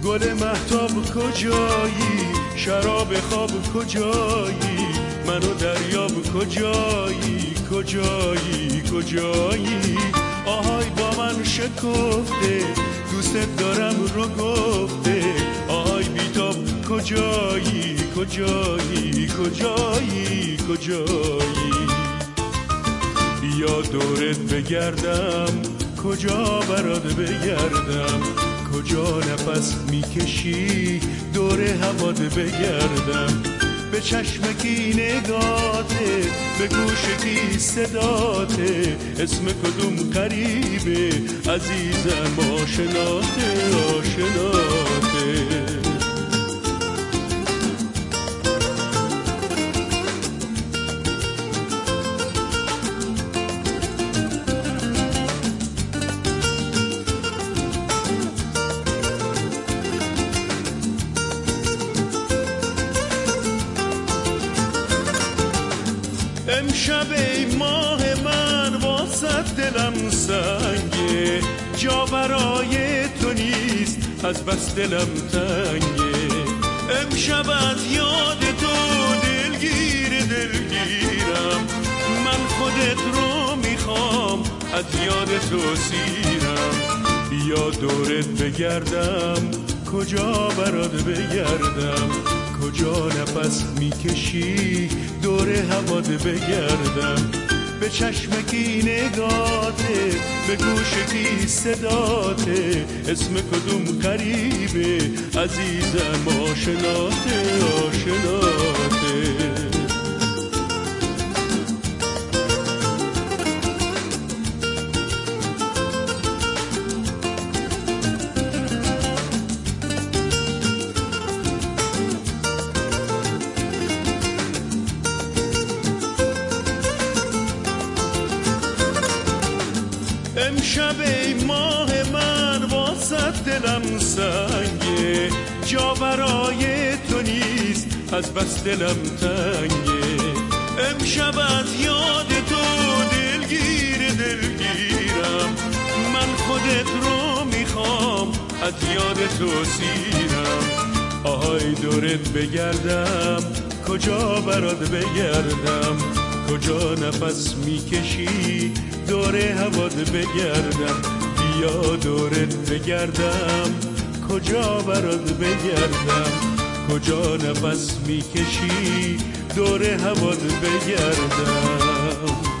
گل مهتاب کجایی، شراب خواب کجایی، منو دریاب کجایی، کجایی کجایی. آهای با من شکفته، دوست دارم رو گفته، آهای بیتاب کجایی، کجایی کجایی کجایی. بیا دورت بگردم، کجا برات بگردم، کجا نفس میکشی دور هوات بگردم. به چشمکی نگاته، به گوشکی صداته، اسم کدوم قریبه عزیزم آشناته آشناته. امشب ای ماه من واسه دلم سنگه، جا برای تو نیست از بس دلم تنگه. امشب از یاد تو دلگیرم، من خودت رو میخوام از یاد تو سیرم. بیا دورت بگردم، کجا برات بگردم، کجا نفس میکشی دور هوات بگردم. به چشمکی نگاته، به گوشکی صداته، اسم کدوم قریبه عزیزم آشناته آشناته. امشب ای ماه من واسه دلم سنگه، جا برای تو نیست از بس دلم تنگه. امشب از یاد تو دلگیرم، من خودت رو میخوام از یاد تو سیرم. آهای دورت بگردم، کجا برات بگردم، کجا نفس میکشی دور هوات بگردم. بیا دورت بگردم، کجا برات بگردم، کجا نفس میکشی دور هوات بگردم.